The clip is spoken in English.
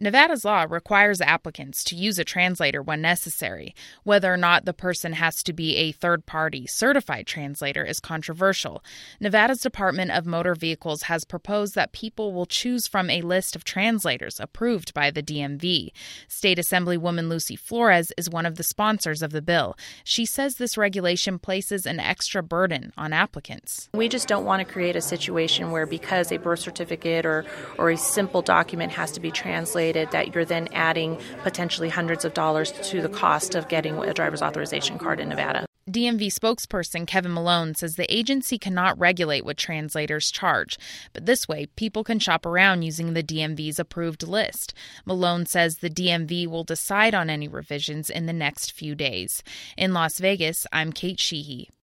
Nevada's law requires applicants to use a translator when necessary. Whether or not the person has to be a third-party certified translator is controversial. Nevada's Department of Motor Vehicles has proposed that people will choose from a list of translators approved by the DMV. State Assemblywoman Lucy Flores is one of the sponsors of the bill. She says this regulation places an extra burden on applicants. We just don't want to create a situation where because a birth certificate or a simple document has to be translated, that you're then adding potentially hundreds of dollars to the cost of getting a driver's authorization card in Nevada. DMV spokesperson Kevin Malone says the agency cannot regulate what translators charge, but this way people can shop around using the DMV's approved list. Malone says the DMV will decide on any revisions in the next few days. In Las Vegas, I'm Kate Sheehy.